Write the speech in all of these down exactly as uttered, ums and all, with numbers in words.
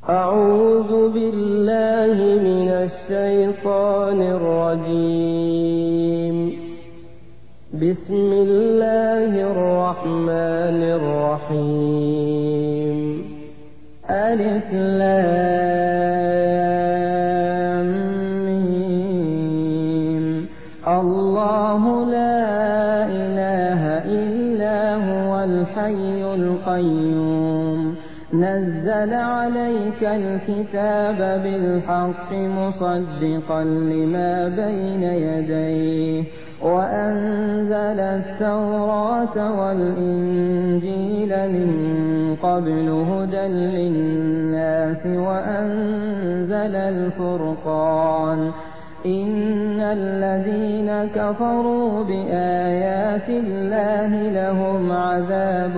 أعوذ بالله من الشيطان الرجيم. بسم الله الرحمن الرحيم. ألف لام ميم. الله لا إله إلا هو الحي القيوم نزل عليك الكتاب بالحق مصدقا لما بين يديه وأنزل التوراة والإنجيل من قبل هدى للناس وأنزل الفرقان إن الذين كفروا بآيات الله لهم عذاب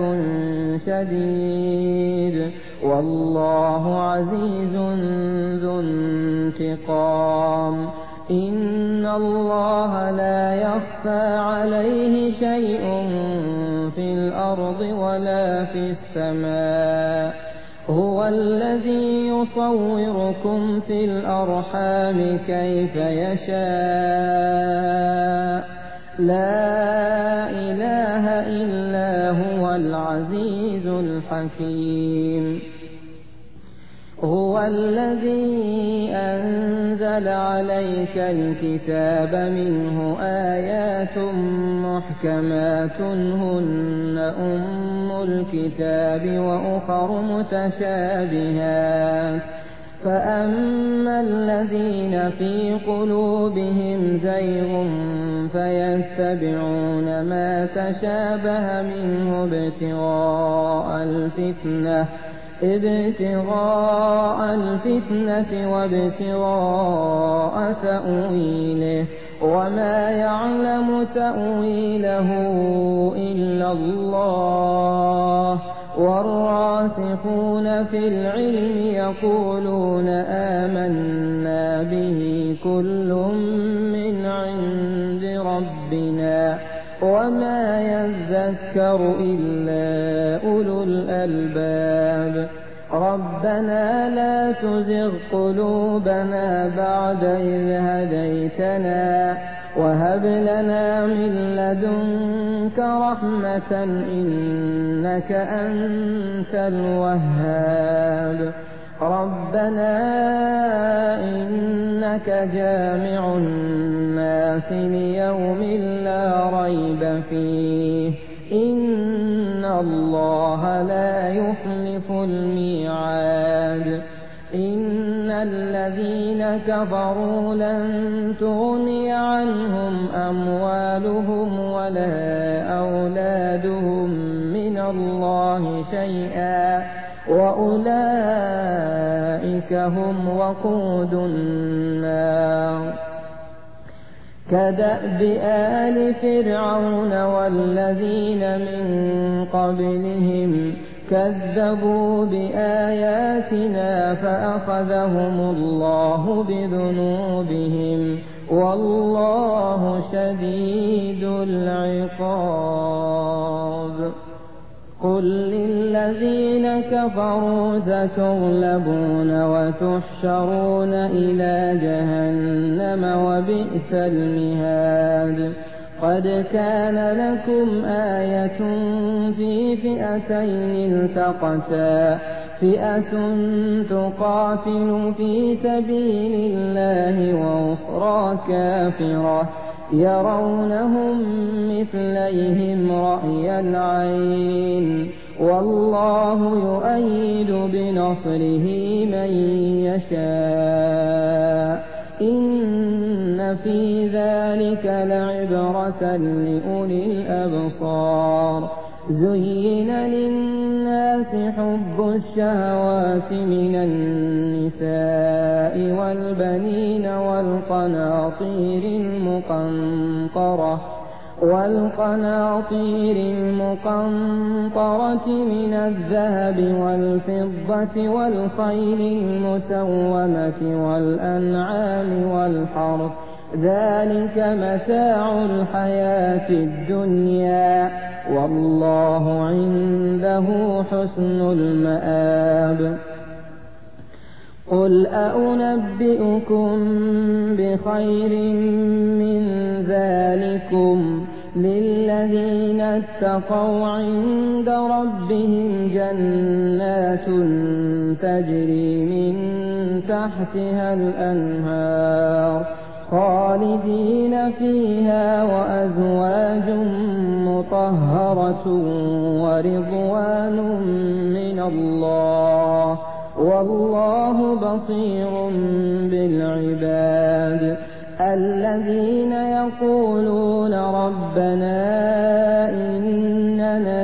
شديد والله عزيز ذو انتقام. إن الله لا يخفى عليه شيء في الأرض ولا في السماء. هو الذي يصوركم في الأرحام كيف يشاء لا إله إلا هو العزيز الحكيم. هو الذي أنزل عليك الكتاب منه آيات محكمات هن أم الكتاب وأخر متشابهات فأما الذين في قلوبهم زيغ فيتبعون ما تشابه منه ابتغاء الفتنة ابتغاء الفتنة وابتغاء تأويله وما يعلم تأويله إلا الله والراسخون في العلم يقولون آمنا به كل من عند ربنا وما يذكر إلا أولو الألباب. ربنا لا تزغ قلوبنا بعد إذ هديتنا وهب لنا من لدنك رحمة إنك أنت الوهاب. ربنا إنك جامع الناس ليوم لا ريب فيه إن الله لا يخلف الميعاد. إن الذين كفروا لن تغني عنهم أموالهم ولا أولادهم من الله شيئا وأولئك هم وقود النار. كدأب آل فرعون والذين من قبلهم كذبوا بآياتنا فأخذهم الله بذنوبهم والله شديد العقاب. قل للذين كفروا ستغلبون وتحشرون إلى جهنم وبئس المهاد. قد كان لكم آية في فئتين التقتا فئة تقاتل في سبيل الله وأخرى كافرة يرونهم مثليهم رأي العين والله يؤيد بنصره من يشاء. إن في ذلك لعبرة لأولي الأبصار. زين للناس حب الشهوات من النساء والبنين والقناطير المقنطرة والقناطير المقنطرة من الذهب والفضة والخيل المسومة والأنعام والحرث ذلك متاع الحياة الدنيا والله عنده حسن المآب. قل أنبئكم بخير من ذلكم للذين اتقوا عند ربهم جنات تجري من تحتها الأنهار خالدين فيها وأزواج مطهرة ورضوان من الله والله بصير بالعباد الذين يقولون ربنا إننا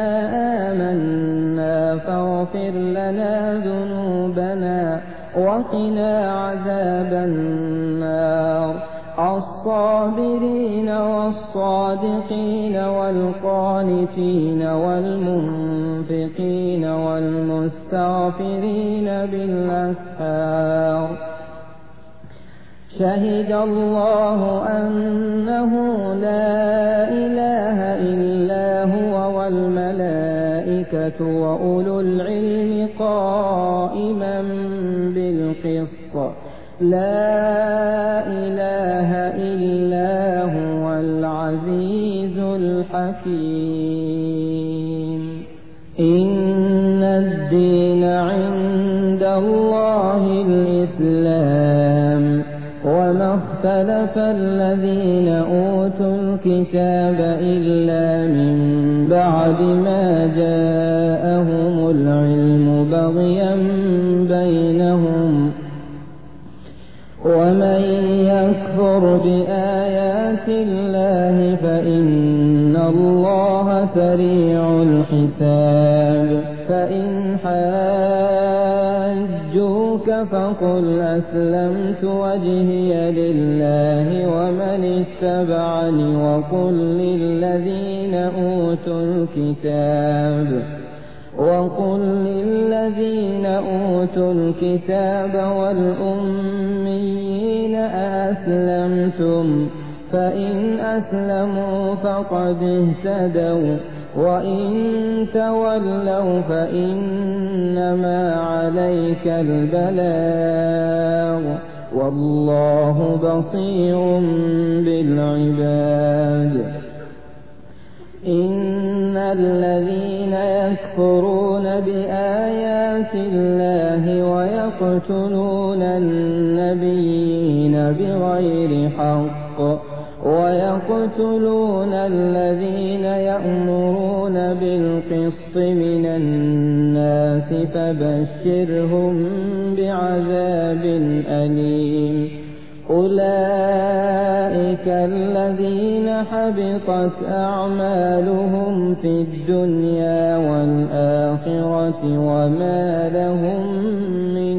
آمنا فاغفر لنا ذنوبنا وقنا عذاب النار الصابرين والصادقين والقانتين والمنفقين والمستغفرين بالأسحار شهد الله أنه لا إله إلا هو والملائكة وأولو العلم قائما بالقسط لا إله إلا هو العزيز الحكيم إن الدين عند الله الإسلام وما اختلف الذين أوتوا الكتاب إلا من بعد ما جاءهم العلم بغيا بينهم ومن يكفر بآيات الله فإن الله سريع الحساب فإن حاجوك فقل أسلمت وجهي لله ومن اتبعني وقل للذين أوتوا الكتاب وقل للذين أوتوا الكتاب والأميين أسلمتم فإن أسلموا فقد اهتدوا وإن تولوا فإنما عليك البلاغ والله بصير بالعباد إن الذين يكفرون بآيات الله ويقتلون النبيين بغير حق ويقتلون الذين يأمرون بالقسط من الناس فبشرهم بعذاب أليم أولئك الذين حبطت أعمالهم في الدنيا والآخرة وما لهم من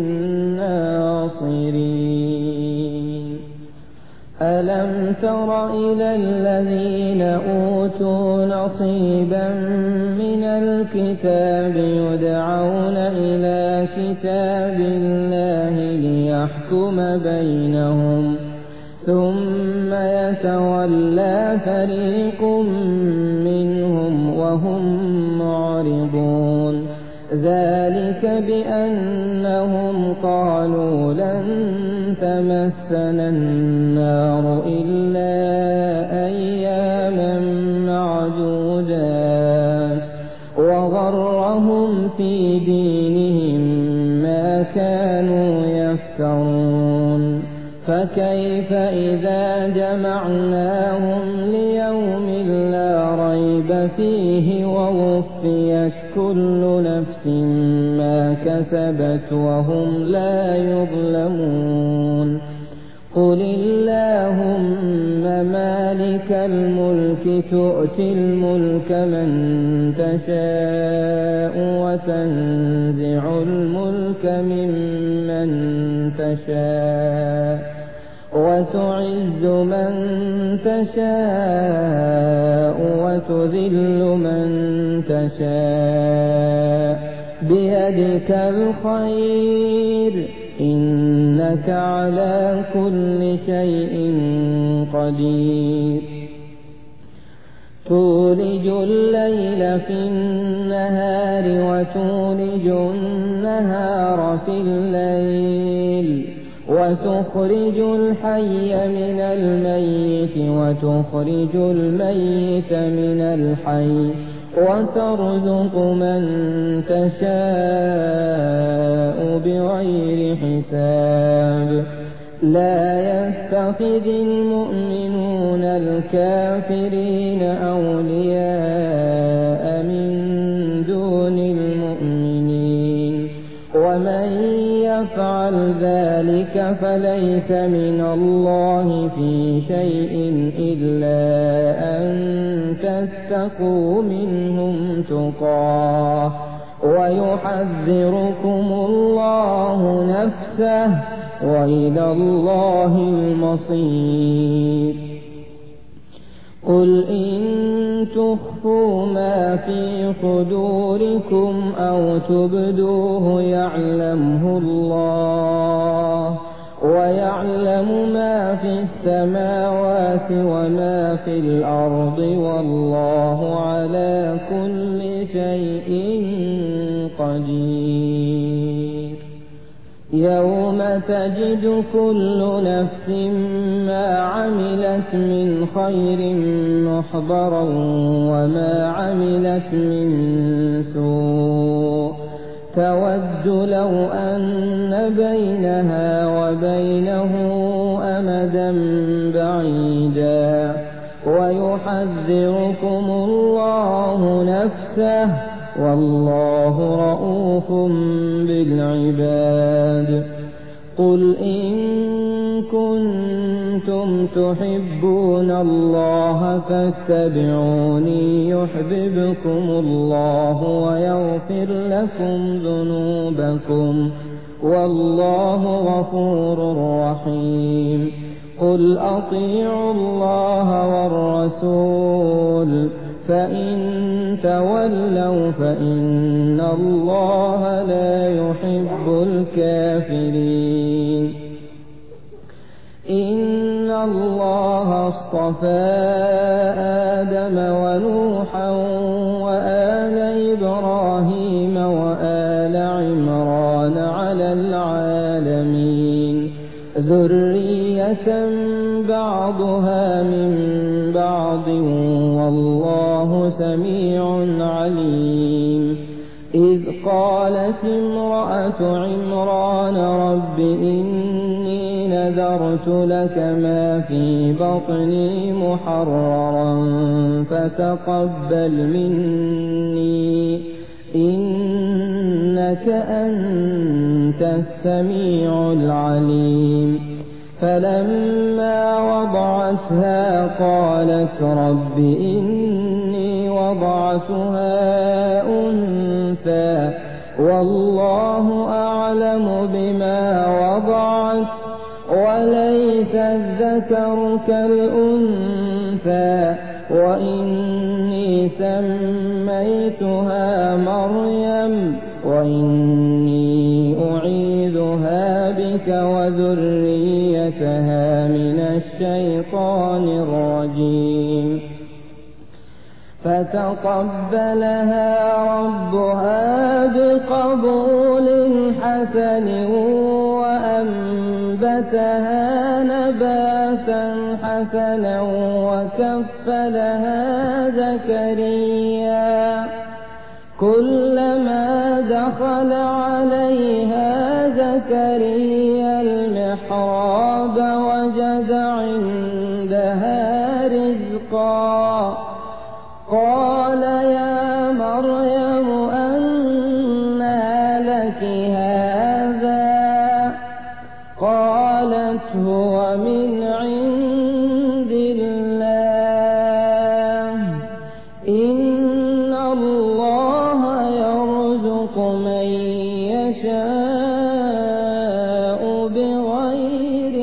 ناصرين ألم تر إلى الذين أوتوا نصيبا من الكتاب يدعون إلى كتاب الله ليحكم بينهم ثم يتولى فريق منهم وهم معرضون ذلك بأنهم قالوا لن تمسنا النار إلا أياما معدودات وغرهم في دينهم ما كانوا يفترون فكيف إذا جمعناهم ليوم لا ريب فيه ووفيت كل نفس ما كسبت وهم لا يظلمون قل اللهم مالك الملك تؤتي الملك من تشاء وتنزع الملك ممن تشاء وتعز من تشاء وتذل من تشاء بيدك الخير إنك على كل شيء قدير تولج الليل في النهار وتولج النهار في الليل وتخرج الحي من الميت وتخرج الميت من الحي وترزق من تشاء بغير حساب لا يتخذ المؤمنون الكافرين أولياء من دون المؤمنين ومن يفعل ذلك فليس من الله في شيء إلا أن تتقوا منهم تقاه ويحذركم الله نفسه وإلى الله المصير قل إن تخفوا ما في صدوركم أو تبدوه يعلمه الله ويعلم ما في السماوات وما في الأرض والله على كل شيء قدير يوم تجد كل نفس ما عملت من خير محضرا وما عملت من سوء تود لو أن بينها وبينه أمدا بعيدا ويحذركم الله نفسه والله رءوف بالعباد قل إن كنتم تحبون الله فاتبعوني يحببكم الله ويغفر لكم ذنوبكم والله غفور رحيم قل أطيعوا الله والرسول فإن تولوا فإن الله لا يحب الكافرين إن الله اصطفى آدم ونوحا وآل إبراهيم وآل عمران على العالمين ذرية بعضها من بعض والله سميع عليم إذ قالت امرأة عمران رب إني نذرت لك ما في بطني محررا فتقبل مني إنك أنت السميع العليم فلما وضعتها قالت رب إني وضعتها أنثى والله أعلم بما وضعت وليس الذكر كالأنثى وإني سميتها مريم وإني أعيذها بك وذريتها من الشيطان الرجيم فتقبلها ربها بقبول حسن وأنبتها نباتا حسنا وكفلها زكريا كلما دخل عليها زكريا المحراب وجد عندها رزقا قال يا مريم أنى لك هذا قالت هو من عند الله إن الله يرزق من يشاء بغير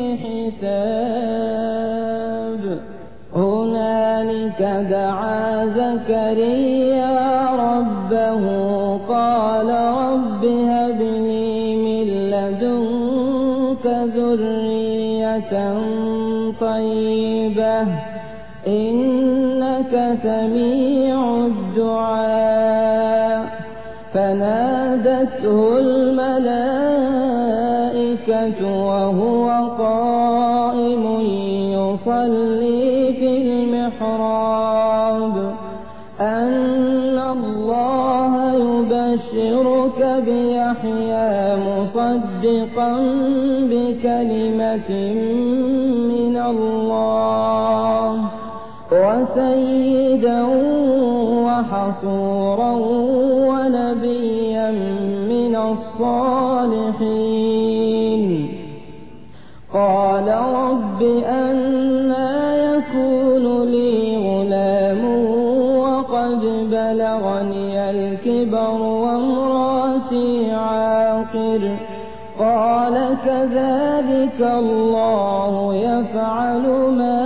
حساب هنالك دعا زكريا ربه قال رب هب لي من لدنك ذرية طيبة إنك إنك سميع الدعاء فنادته الملائكة وهو قائم يصلي في المحراب أن الله يبشرك بيحيى مصدقا بكلمة من الله وسيدا وحصورا ونبيا من الصالحين قال رب أنى يكون لي غلام وقد بلغني الكبر وامرأتي عاقر قال كذلك الله يفعل ما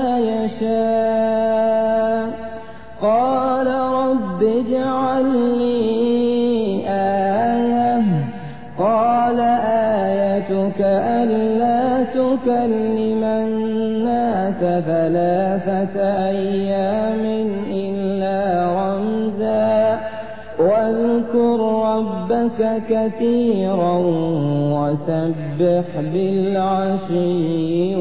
يشاء قال رب اجعل لي آية قال آيتك ألا تكلم الناس ثلاثة أيام إلا رمزا واذكر ربك كثيرا وسبح بالعشي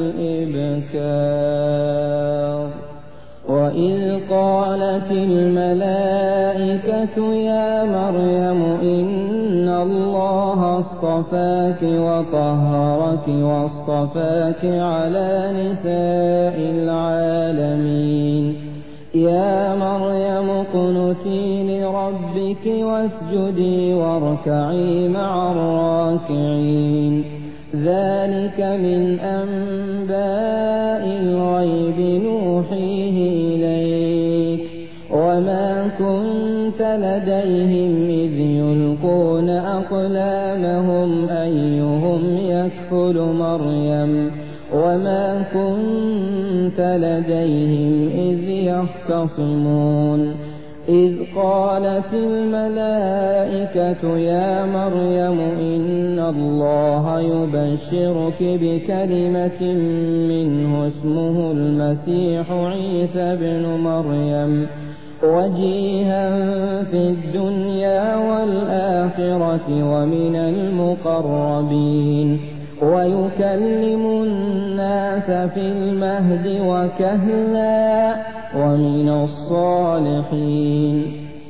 والإبكار وإذ قالت الملائكة يا مريم إن الله اصطفاك وطهرك واصطفاك على نساء العالمين يا مريم اقنتي لربك واسجدي واركعي مع الراكعين ذلك من أنباء الغيب نوحيه إليك وما كنت لديهم إذ يلقون أقلامهم أيهم يكفل مريم وما كنت لديهم إذ يختصمون إذ قالت الملائكة يا مريم إن الله يبشرك بكلمة منه اسمه المسيح عيسى ابن مريم وجيها في الدنيا والآخرة ومن المقربين ويكلم الناس في المهد وكهلا ومن الصالحين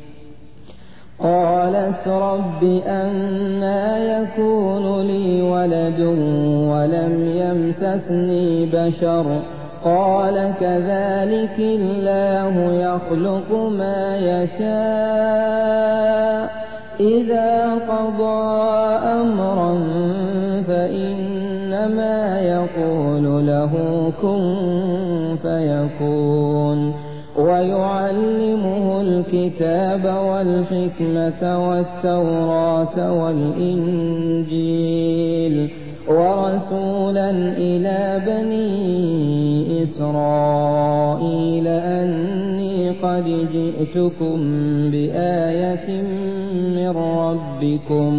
قالت رب أنى يكون لي ولد ولم يمسسني بشر قال كذلك الله يخلق ما يشاء إذا قضى أمرا فإنما يقول له كن فيكون ويعلمه الكتاب والحكمة والتوراة والإنجيل ورسولا إلى بني إسرائيل أني قد جئتكم بآية من ربكم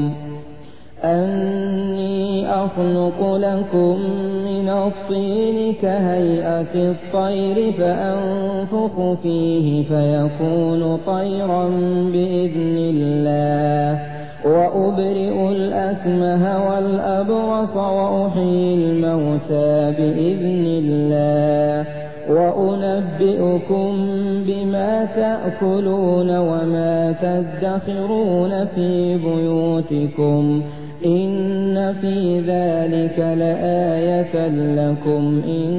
أني أخلق لكم من الطين كهيئة الطير فأنفخ فيه فيكون طيرا بإذن الله وأبرئ الأكمه والأبرص وأحيي الموتى بإذن الله وأنبئكم بما تأكلون وما تدخرون في بيوتكم إن في ذلك لآية لكم إن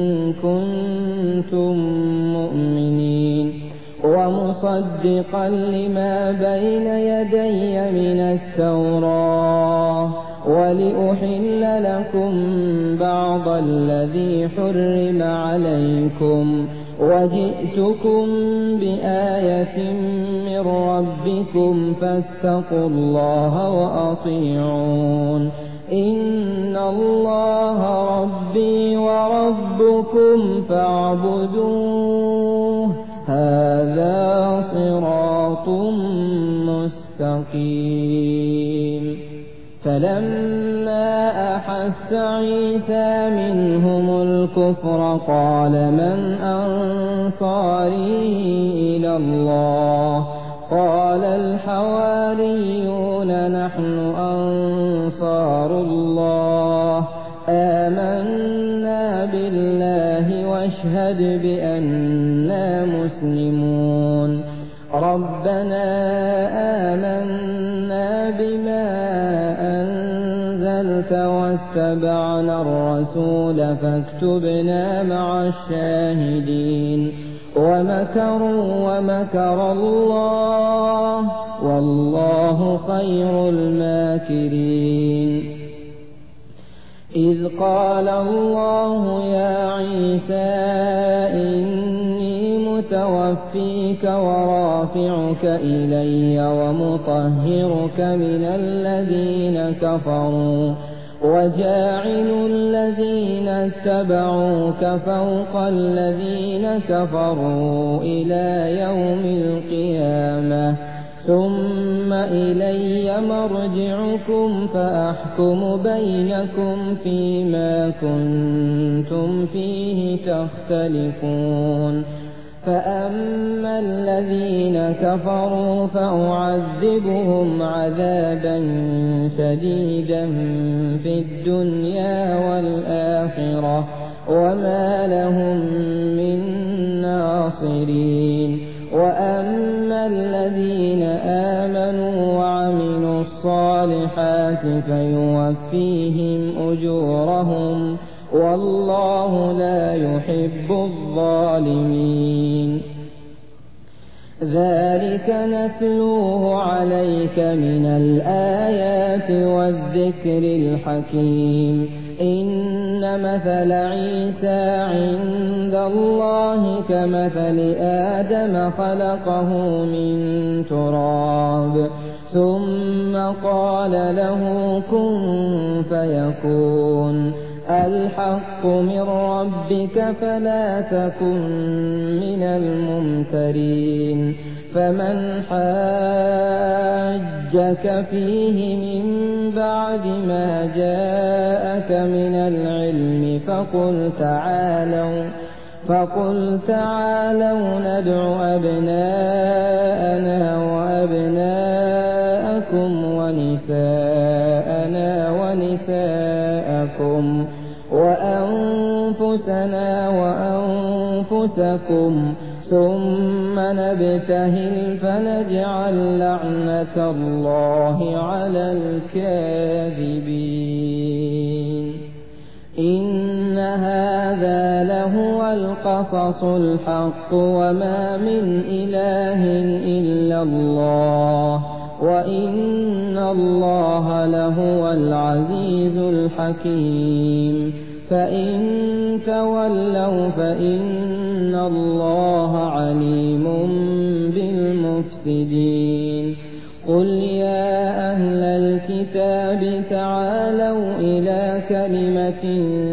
كنتم مؤمنين ومصدقا لما بين يدي من التوراة ولأحل لكم بعض الذي حرم عليكم وجئتكم بآية من ربكم فاتقوا الله وأطيعون إن الله ربي وربكم فاعبدوه هذا صراط مستقيم فلما فلما أحس عيسى منهم الكفر قال من أنصاري إلى الله قال الحواريون نحن أنصار الله آمنا بالله واشهد بأننا مسلمون ربنا آمنا بما أنزلت واتبعنا الرسول فاكتبنا مع الشاهدين ومكروا ومكر الله والله خير الماكرين إذ قال الله يا عيسى إني متوفيك ورافعك إلي ومطهرك من الذين كفروا وجاعل الذين اتبعوك فوق الذين كفروا إلى يوم القيامة ثم إلي مرجعكم فأحكم بينكم فيما كنتم فيه تختلفون فأما الذين كفروا فأعذبهم عذابا شديدا في الدنيا والآخرة وما لهم من ناصرين وأما الذين آمنوا وعملوا الصالحات فيوفيهم أجورهم والله لا يحب الظالمين ذلك نتلوه عليك من الآيات والذكر الحكيم إن مثل عيسى عند الله كمثل آدم خلقه من تراب ثم قال له كن فيكون الحق من ربك فلا تكن من الممترين فمن حاجك فيه من بعد ما جاءك من العلم فقل تعالوا فقل تعالوا ندع أبناءنا وأبناءكم ونساءنا ونساءكم وأنفسنا وأنفسكم ثم نبتهل فنجعل لعنة الله على الكاذبين إن هذا لهو القصص الحق وما من إله إلا الله وإن الله لهو العزيز الحكيم فإن تولوا فإن الله عليم بالمفسدين قل يا أهل الكتاب تعالوا إلى كلمة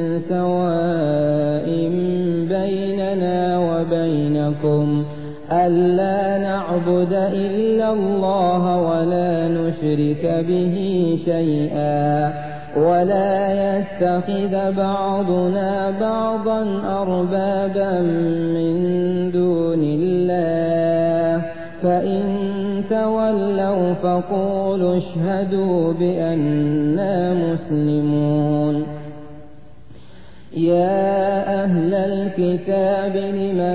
سواء بيننا وبينكم ألا نعبد إلا الله ولا نشرك به شيئا ولا يتخذ بعضنا بعضا أربابا من دون الله فإن تولوا فقولوا اشهدوا بأننا مسلمون يا أهل الكتاب لم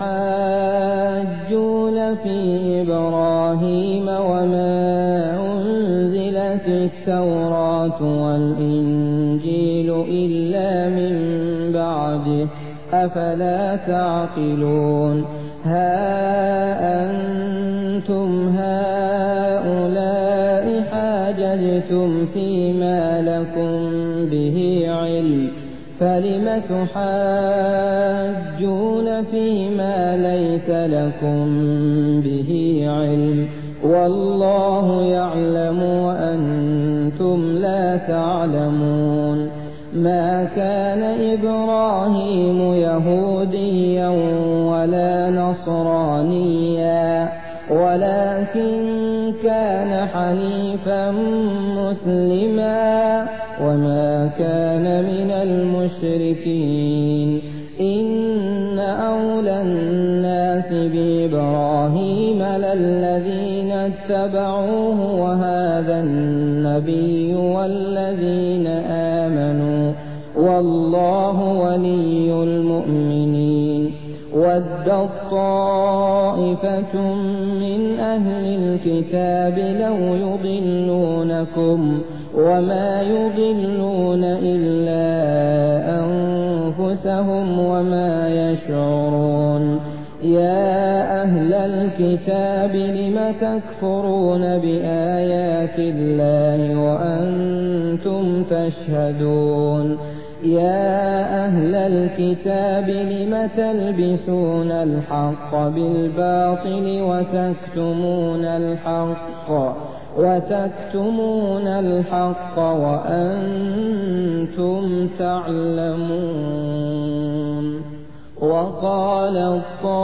تحاجون في إبراهيم وما أنزلت التوراة والإنجيل إلا من بعده أفلا تعقلون ها أنتم هؤلاء حاججتم فيما لكم به علم فلم تحاجون فيما ليس لكم به علم والله يعلم وأنتم لا تعلمون ما كان إبراهيم يهوديا ولا نصرانيا ولكن كان حنيفا مسلما وما كان من المشركين إن أولى الناس بإبراهيم للذين اتبعوه وهذا النبي والذين آمنوا والله ولي المؤمنين ودت طائفة من أهل الكتاب لو يضلونكم وما يضلون إلا أنفسهم وما يشعرون يا أهل الكتاب لم تكفرون بآيات الله وأنتم تشهدون يا أهل الكتاب لم تلبسون الحق بالباطل وتكتمون الحق وتكتمون الحق وأنتم تعلمون وقال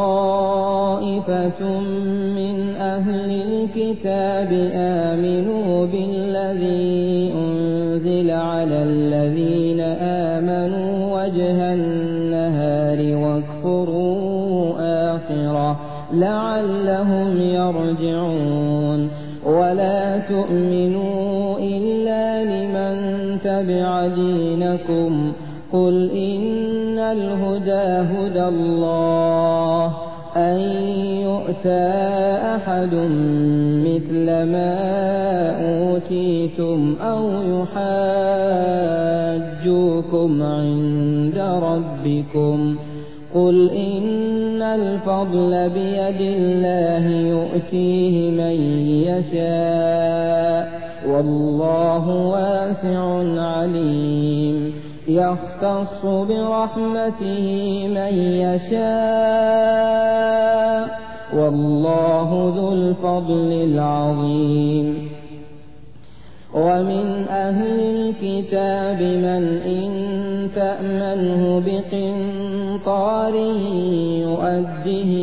طائفة من أهل الكتاب آمنوا بالذي أنزل على الذين آمنوا وجه النهار واكفروا آخره لعلهم يرجعون ولا تؤمنوا إلا لمن تبع دينكم قل إن الهدى هدى الله أن يؤتى أحد مثل ما أوتيتم أو يحاجوكم عند ربكم قل إن الفضل بيد الله يؤتيه من يشاء والله واسع عليم يختص برحمته من يشاء والله ذو الفضل العظيم ومن أهل الكتاب من إن تأمنه بقنطار يؤده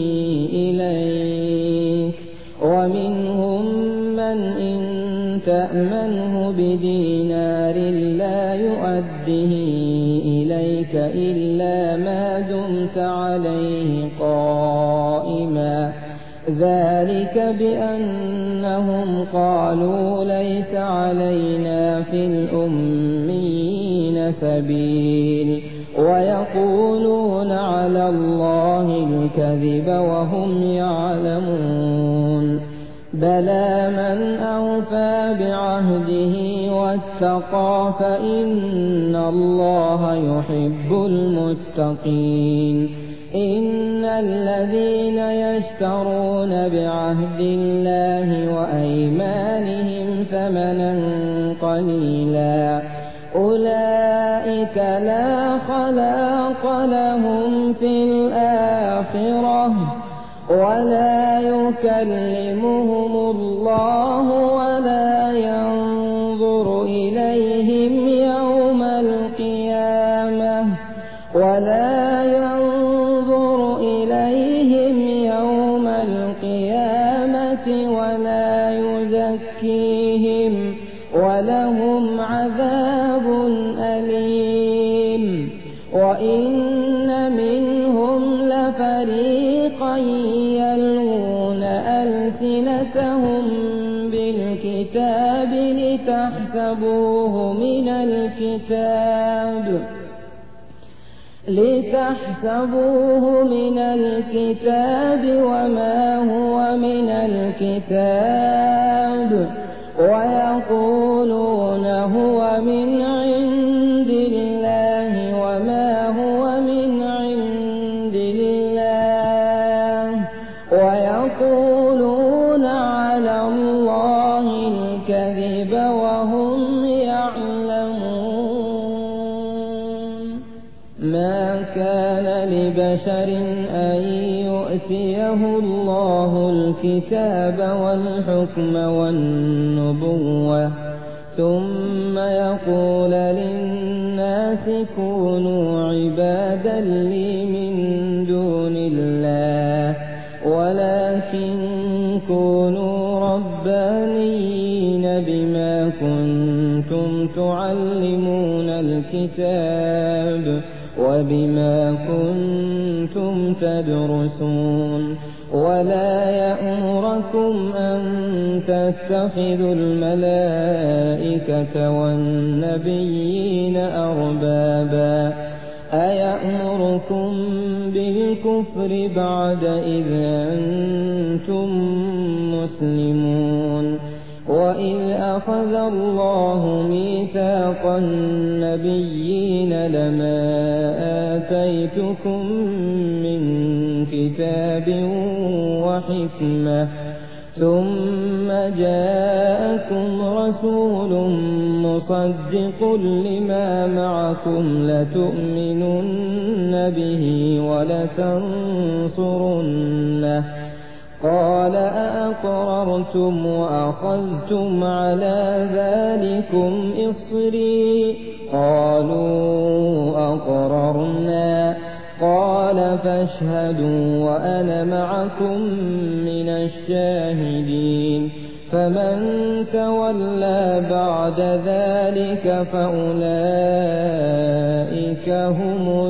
إليك ومنهم من إن تأمنه بدينار لا يؤده إليك إلا ما دمت عليه قائما ذلك بأنهم قالوا ليس علينا في الأميين سبيل ويقولون على الله الكذب وهم يعلمون بلى من أوفى بعهده واتقى فإن الله يحب المتقين إن الذين يشترون بعهد الله وأيمانهم ثمنا قليلا أولئك لا خلاق لهم في الآخرة ولا يكلمهم الله ولا ينظر إليهم يوم القيامة ولا ينظر إليهم يوم القيامة ولا يزكيهم ولهم عذاب أليم وإن منهم لفريقا يلوون ألسنتهم بالكتاب لتحسبوه من الكتاب لتحسبوه من الكتاب وما هو من الكتاب ويقولون هو من عند الله وما هو من عند الله ويقولون على الله الكذب وهم يعلمون ما كان لبشر أن يؤتيه الله الكتاب والحكم والنبوة ثم يقول للناس كونوا عبادا لي من دون الله ولكن كونوا ربانيين بما كنتم تعلمون الكتاب وبما كنتم تدرسون ولا يأمركم أن تتخذوا الملائكة والنبيين أربابا أيأمركم بالكفر بعد إذ أنتم مسلمون وإذ أخذ الله ميثاق النبيين لما آتيتكم من كتاب وحكمة ثم جاءكم رسول مصدق لما معكم لتؤمنن به ولتنصرنه قال أأقررتم وأخذتم على ذلكم إصري قالوا أقررنا قال فاشهدوا وأنا معكم من الشاهدين فمن تولى بعد ذلك فأولئك هم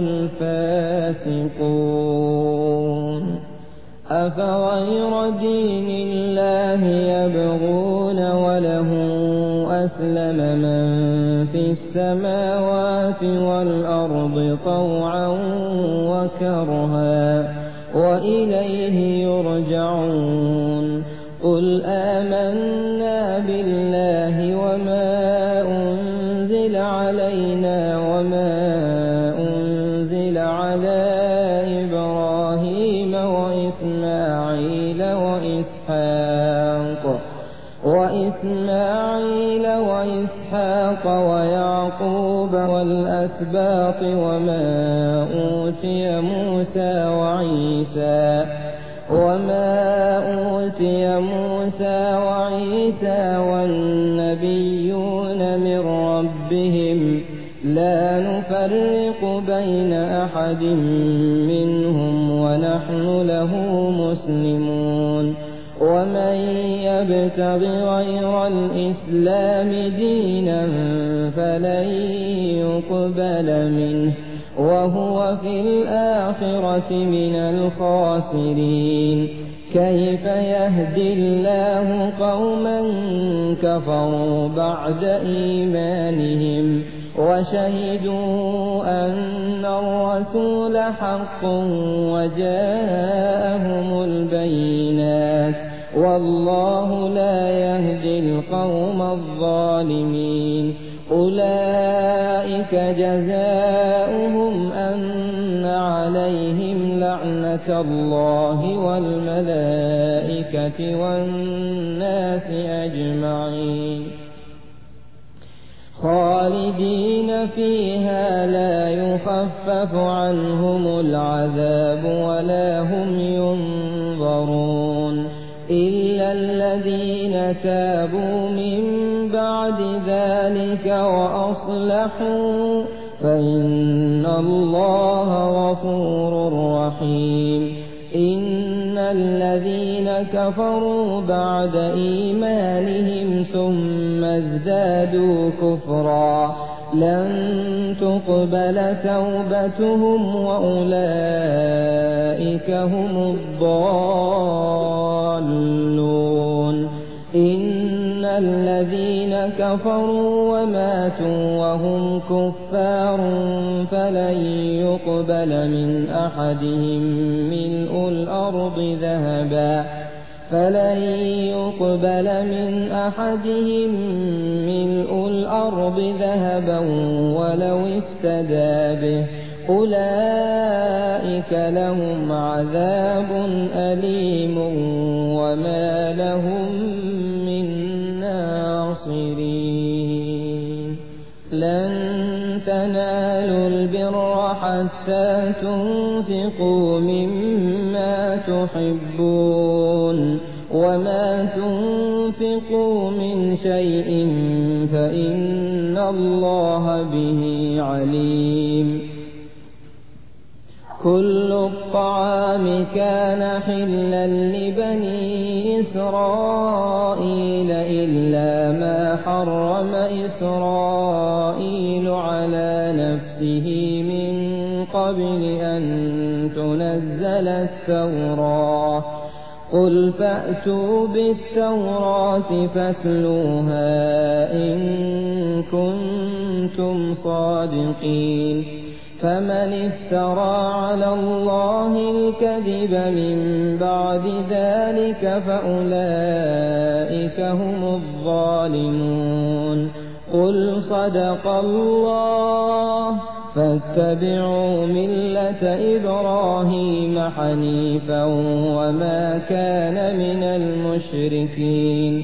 الفاسقون أفغير دين الله يبغون وله أسلم من في السماوات والأرض طوعا وكرها وإليه يرجعون قل آمنا بالله وما أنزل علينا وما أنزل على إبراهيم وإسماعيل وإسحاق وإسماعيل وإسحاق ويعقوب والأسباط وما أوتي موسى وعيسى وما أوتي موسى وعيسى والنبيون من ربهم لا نفرق بين أحد منهم ونحن له مسلمون ومن يبتغ غير الإسلام دينا فلن يقبل منه وهو في الآخرة من الخاسرين كيف يهدي الله قوما كفروا بعد إيمانهم وشهدوا أن الرسول حق وجاءهم البينات والله لا يهدي القوم الظالمين أولئك جزاؤهم أن عليهم لعنة الله والملائكة والناس أجمعين خالدين فيها لا يخفف عنهم العذاب ولا هم ينظرون إلا الذين تابوا من بعد ذلك وأصلحوا فإن الله غفور رحيم إن الذين كفروا بعد إيمانهم ثم ازدادوا كفرا لن تقبل توبتهم وأولئك هم الضالون إن الذين كفروا وماتوا وهم كفار فلن يقبل من أحدهم ملء الأرض ذهبا فلن يقبل من أحدهم ملء الأرض ذهبا ولو افتدى به أولئك لهم عذاب أليم وما لهم من ناصرين لن تنالوا البر حتى تنفقوا مما تحبون وما تنفقوا من شيء فإن الله به عليم كل الطعام كان حلا لبني إسرائيل إلا ما حرم إسرائيل على نفسه من قبل أن تنزل التوراة قل فأتوا بالتوراة فاتلوها إن كنتم صادقين فمن افترى على الله الكذب من بعد ذلك فأولئك هم الظالمون قل صدق الله فاتبعوا ملة إبراهيم حنيفا وما كان من المشركين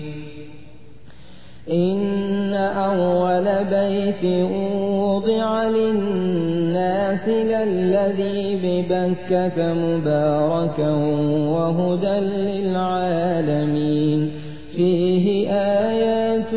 إن أول بيت وضع للناس للذي ببكة مباركا وهدى للعالمين فيه آيات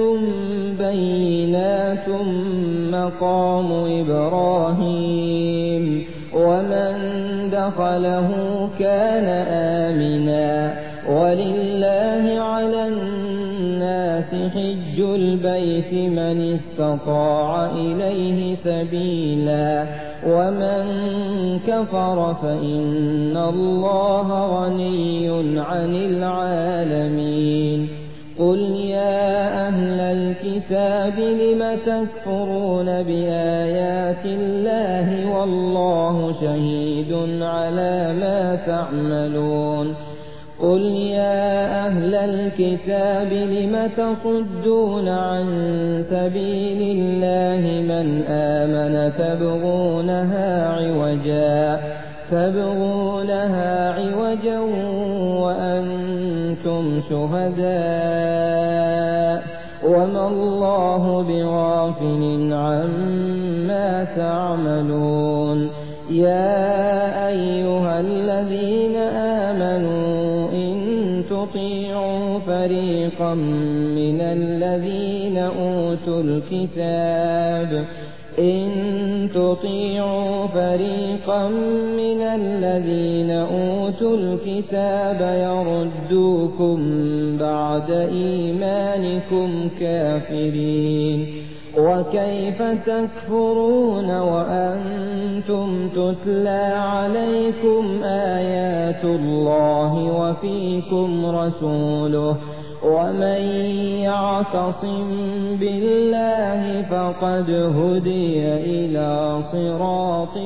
بينات مقام إبراهيم ومن دخله كان آمنا ولله على الناس حج البيت من استطاع إليه سبيلا ومن كفر فإن الله غني عن العالمين قل يا أهل الكتاب لم تكفرون بآيات الله والله شهيد على ما تعملون قل يا أهل الكتاب لم تصدون عن سبيل الله من آمن تبغونها عوجا تبغونها عوجا وأنتم شهداء وما الله بغافل عما تعملون يا أيها الذين آمنوا إن تطيعوا فريقا من الذين أوتوا الكتاب إن تطيعوا فريقا من الذين أوتوا الكتاب يردوكم بعد إيمانكم كافرين وكيف تكفرون وأنتم تتلى عليكم آيات الله وفيكم رسوله ومن يعتصم بالله فقد هدي إلى صراط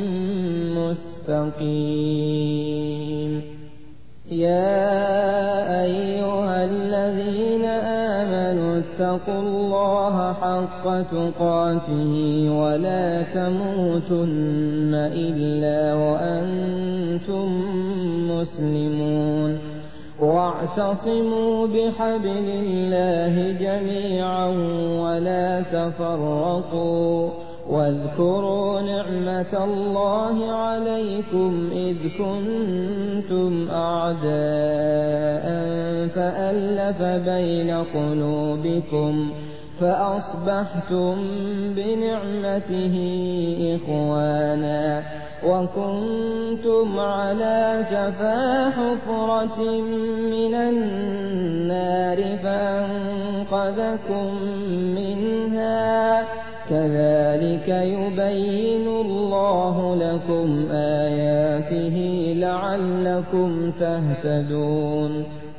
مستقيم يا أيها الذين آمنوا اتقوا الله حق تقاته ولا تموتن إلا وأنتم مسلمون واعتصموا بحبل الله جميعا ولا تفرقوا واذكروا نعمة الله عليكم إذ كنتم أعداء فألف بين قلوبكم فأصبحتم بنعمته إخوانا وكنتم على شفا حفرة من النار فأنقذكم منها كذلك يبين الله لكم آياته لعلكم تهتدون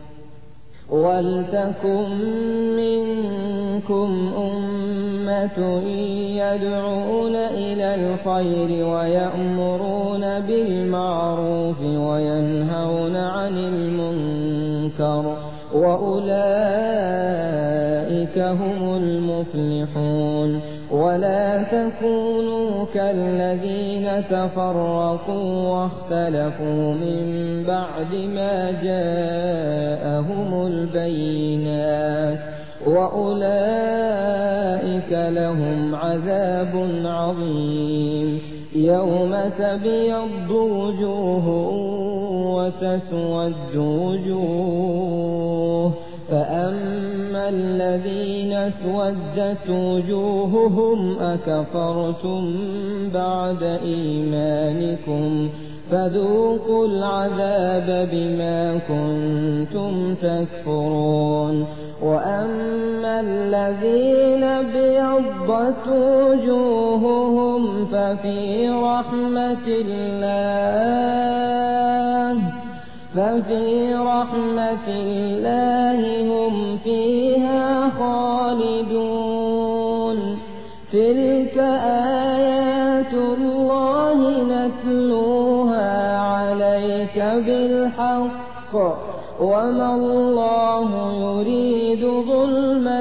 ولتكن منكم أمة يدعون إلى الخير ويأمرون بالمعروف وينهون عن المنكر وأولئك هم المفلحون ولا تكونوا كالذين تفرقوا واختلفوا من بعد ما جاءهم البينات وأولئك لهم عذاب عظيم يوم تبيض وجوه وتسود وجوه فأما الذين اسودت وجوههم أكفرتم بعد إيمانكم فذوقوا العذاب بما كنتم تكفرون وأما الذين ابيضت وجوههم ففي رحمة الله ففي رحمة الله هم فيها خالدون تلك آيات الله نتلوها عليك بالحق وما الله يريد ظلما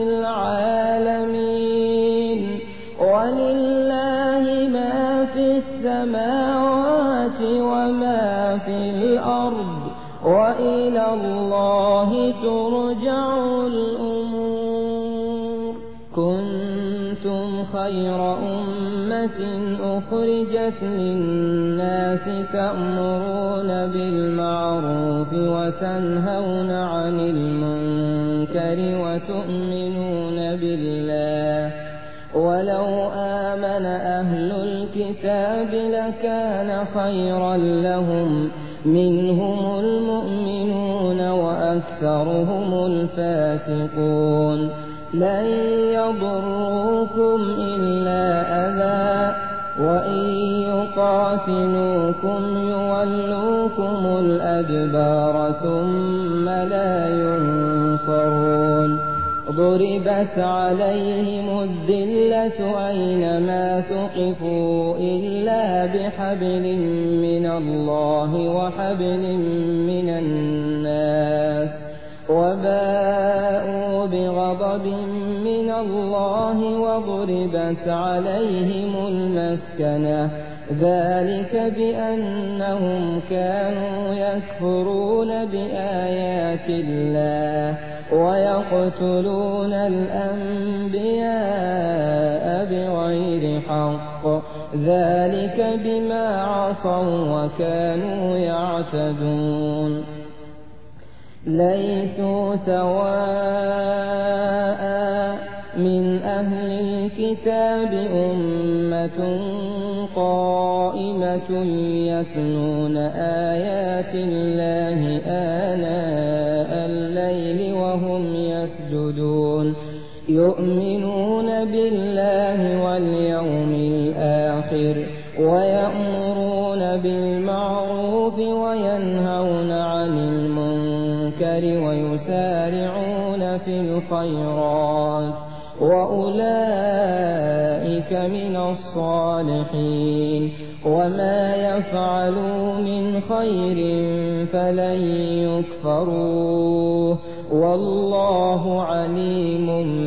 للعالمين ولله ما في السماوات وما في الأرض وإلى الله ترجع الأمور كنتم خير أمة أخرجت للناس تأمرون بالمعروف وتنهون عن المنكر وتؤمنون بالله ولو آمن أهل الكتاب لكان خيرا لهم منهم المؤمنون وأكثرهم الفاسقون لن يضروكم إلا أذى وإن يقاتلوكم يولوكم الأدبار ثم لا ينصرون ضربت عليهم الذلة أينما ثقفوا إلا بحبل من الله وحبل من الناس وباءوا بغضب من الله وضربت عليهم المسكنة ذلك بأنهم كانوا يكفرون بآيات الله ويقتلون الأنبياء بغير حق ذلك بما عصوا وكانوا يعتدون ليسوا سواء من أهل الكتاب أمة قائمة يتلون آيات الله آناء الليل وهم يسجدون يؤمنون بالله واليوم الآخر ويأمرون بالمعروف وينهون عن المنكر ويسارعون في الخيرات وأولئك من الصالحين وما يفعلوا من خير فلن يكفروه والله عليم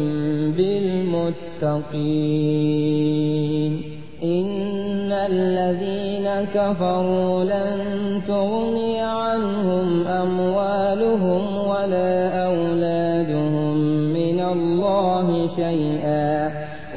بالمتقين إن الذين كفروا لن تغني عنهم أموالهم ولا أولادهم من الله شيئا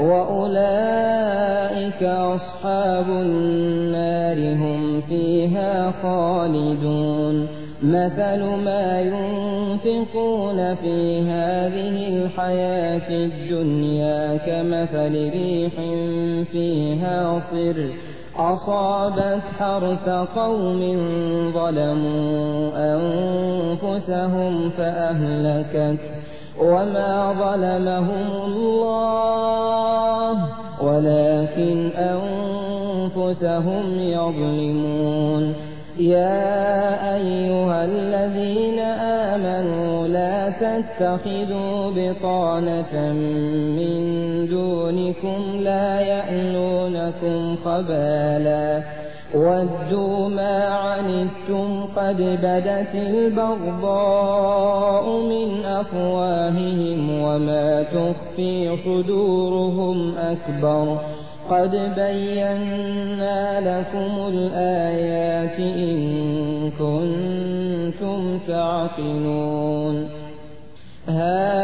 وأولئك أصحاب النار هم فيها خالدون مثل ما ينفقون في هذه الحياة الدنيا كمثل ريح فيها صر أصابت حرث قوم ظلموا أنفسهم فأهلكت وما ظلمهم الله ولكن أنفسهم يظلمون يا أيها الذين آمنوا لا تتخذوا بطانة من دونكم لا يألونكم خبالا ودوا ما عنتم قد بدت البغضاء من أفواههم وما تخفي صدورهم أكبر قد بينا لكم الآيات إن كنتم تعقلون ها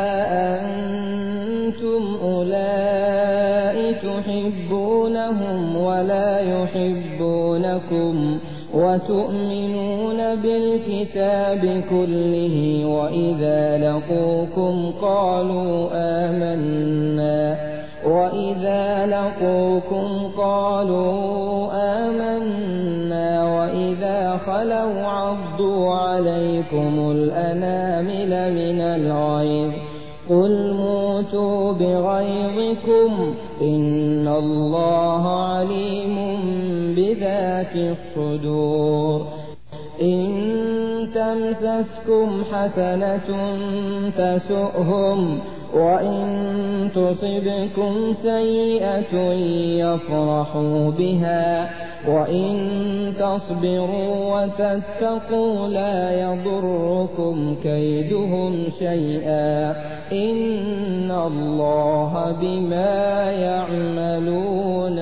أنتم أولئك تحبونهم ولا يحبونكم وتؤمنون بالكتاب كله وإذا لقوكم قالوا آمنا وإذا لقوكم قالوا آمنا عليكم الأنامل من الغيظ قل موتوا بغيظكم إن الله عليم بذات الصدور إن تمسسكم حسنة تسؤهم وإن تصبكم سيئة يفرحوا بها وإن تصبروا وتتقوا لا يضركم كيدهم شيئا إن الله بما يعملون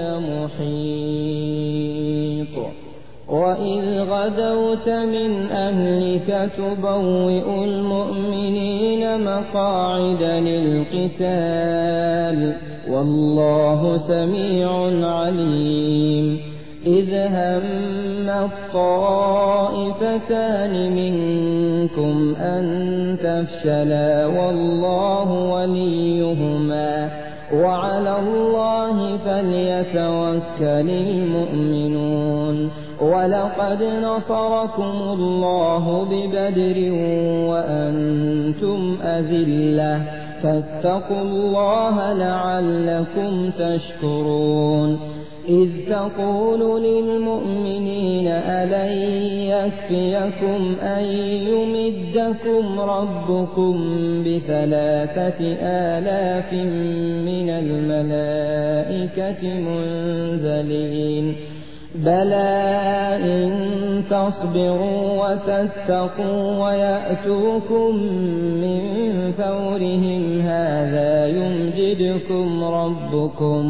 محيط وإذ غدوت من أهلك تبوئ المؤمنين مقاعد للقتال والله سميع عليم إذ هم الطائفتان منكم أن تفشلا والله وليهما وعلى الله فليتوكل المؤمنون ولقد نصركم الله ببدر وأنتم أذلة فاتقوا الله لعلكم تشكرون إذ تقول للمؤمنين ألن يكفيكم أن يمدكم ربكم بثلاثة آلاف من الملائكة منزلين بلى إن تصبروا وتتقوا ويأتوكم من فورهم هذا يمددكم ربكم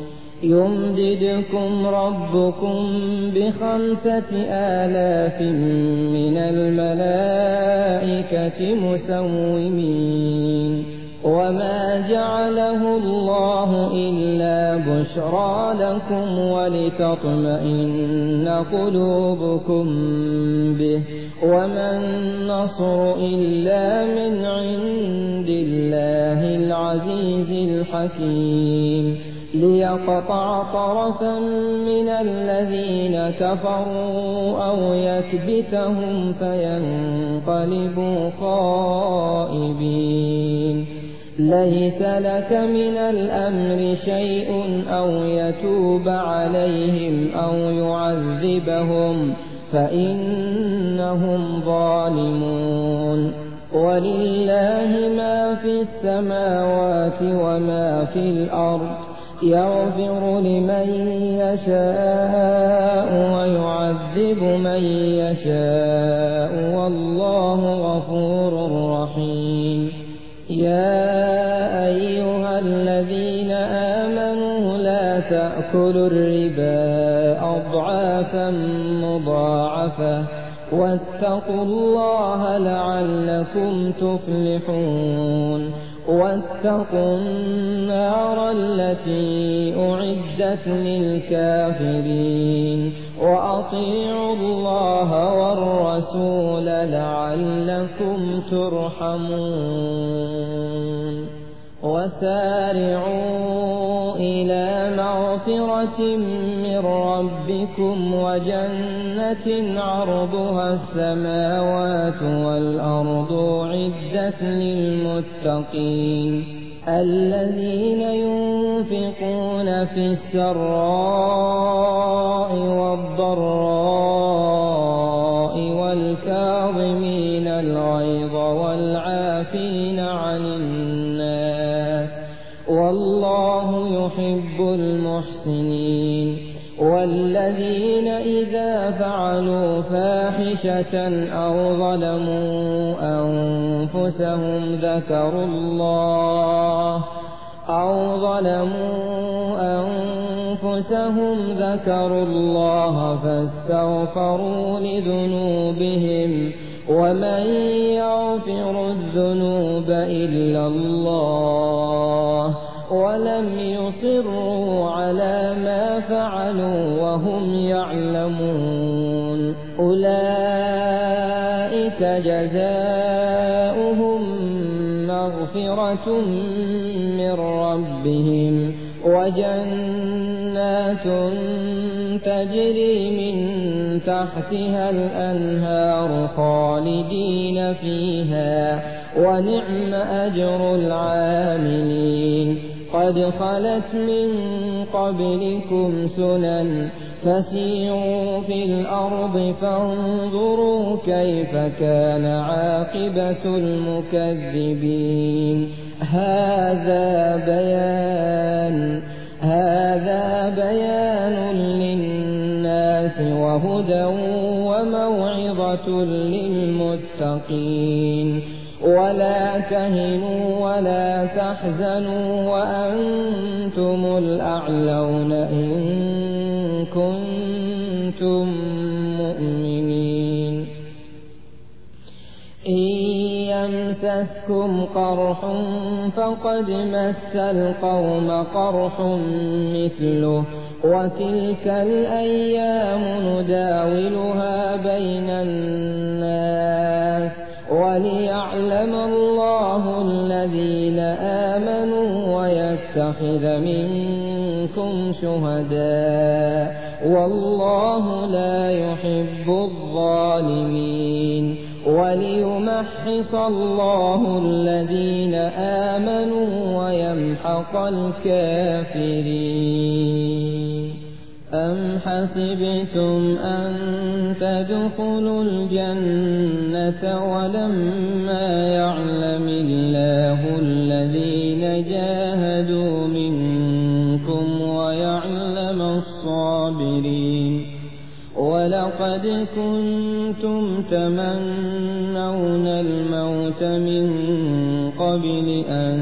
يمددكم ربكم بخمسة آلاف من الملائكة مسومين وما جعله الله إلا بشرى لكم ولتطمئن قلوبكم به وما النصر إلا من عند الله العزيز الحكيم ليقطع طرفا من الذين كفروا أو يكبتهم فينقلبوا خائبين ليس لك من الأمر شيء أو يتوب عليهم أو يعذبهم فإنهم ظالمون ولله ما في السماوات وما في الأرض يغفر لمن يشاء ويعذب من يشاء والله غفور رحيم يا أيها الذين آمنوا لا تأكلوا الربا أضعافا مضاعفة واتقوا الله لعلكم تفلحون واتقوا النار التي أعدت للكافرين وأطيعوا الله والرسول لعلكم ترحمون وسارعوا إلى مغفرة من ربكم وجنة عرضها السماوات والأرض أعدت للمتقين الذين ينفقون في السراء والضراء والكاظمين الغيظ والعافين عن الناس والله يحب المحسنين والذين إذا فعلوا فاحشة أو ظلموا أنفسهم ذكروا الله أو ظلموا أنفسهم ذكروا الله فاستغفروا لذنوبهم ومن يغفر الذنوب إلا الله ولم يصروا على ما فعلوا وهم يعلمون أولئك جزاؤهم مغفرة من ربهم وجنات تجري من تحتها الأنهار خالدين فيها ونعم أجر العاملين قد خلت من قبلكم سنن فسيروا في الأرض فانظروا كيف كان عاقبة المكذبين هذا بيان هذا بيان للناس وهدى وموعظة للمتقين ولا تهنوا ولا تحزنوا وأنتم الأعلون إن كنتم مؤمنين إن يمسسكم قرح فقد مس القوم قرح مثله وتلك الأيام نداولها بين الناس وليعلم الله الذين آمنوا ويتخذ منكم شهداء والله لا يحب الظالمين وليمحص الله الذين آمنوا ويمحق الكافرين أم حسبتم أن تدخلوا الجنة ولما يعلم الله الذين جاهدوا منكم ويعلم الصابرين ولقد كنتم تمنون الموت من قبل أن